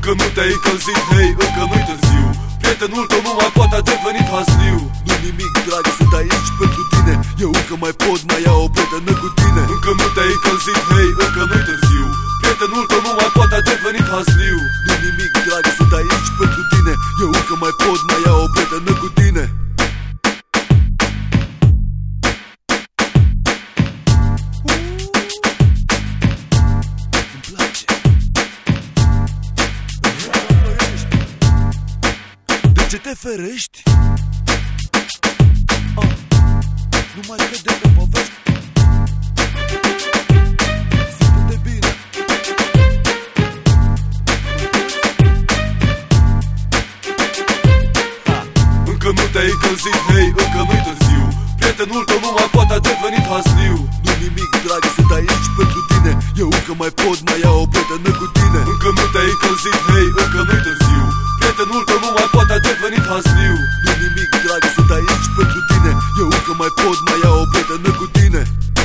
Încă nu te-ai încălzit, hei, încă nu-i târziu. Prietenul tău nu mai poate, a devenit hazliu. Nu-i nimic, dragă, sunt aici pentru tine. Eu încă mai pot, mai iau o prietenă cu tine. Încă nu te-ai încălzit, hei, încă nu-i târziu. Prietenul tău nu mai poate, a devenit hazliu. Nu-i nimic, dragă, sunt aici pentru tine. Eu încă mai pot, mai iau o prietenă cu tine. De ce te ferești? Nu mai crede că povești. Simte-te bine. Încă nu te-ai încălzit, hei, încă nu-i târziu. Prietenul tău nu mai poate, a devenit hazliu. Nu-i nimic, dragă, sunt aici pentru tine. Eu încă mai pot, mai iau o prietenă cu tine. Încă nu te-ai încălzit, hei, încă nu-i târziu. Prietenul tău nu mai poate, a devenit hazliu. Nu-i nimic, dragă, sunt aici pentru tine. Eu încă mai pot, mai iau o prietenă cu tine.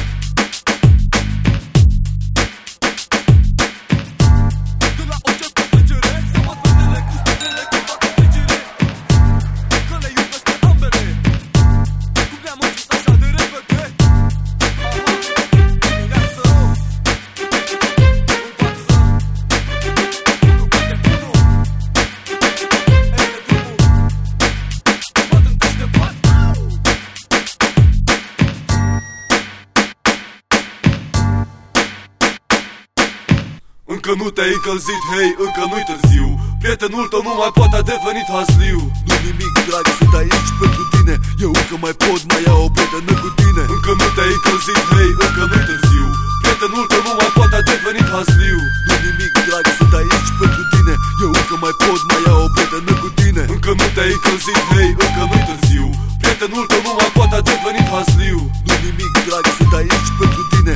Încă nu te-ai încălzit, hei, încă nu-i târziu. Prietenul tău nu mai poate, a devenit hazliu. Nu-i nimic, dragă, sunt aici pentru tine. Eu încă mai pot, mai iau o prietenă cu tine. Încă nu te-ai încălzit, hei, încă nu-i târziu. Prietenul tău nu mai poate, a devenit hazliu. Nu-i nimic, dragă, sunt aici pentru tine. Eu încă mai pot, mai iau o prietenă cu tine. Încă nu te-ai încălzit, hei, încă nu-i târziu. Prietenul tău nu mai poate, a devenit hazliu. Nu-i nimic, dragă, sunt aici pentru tine.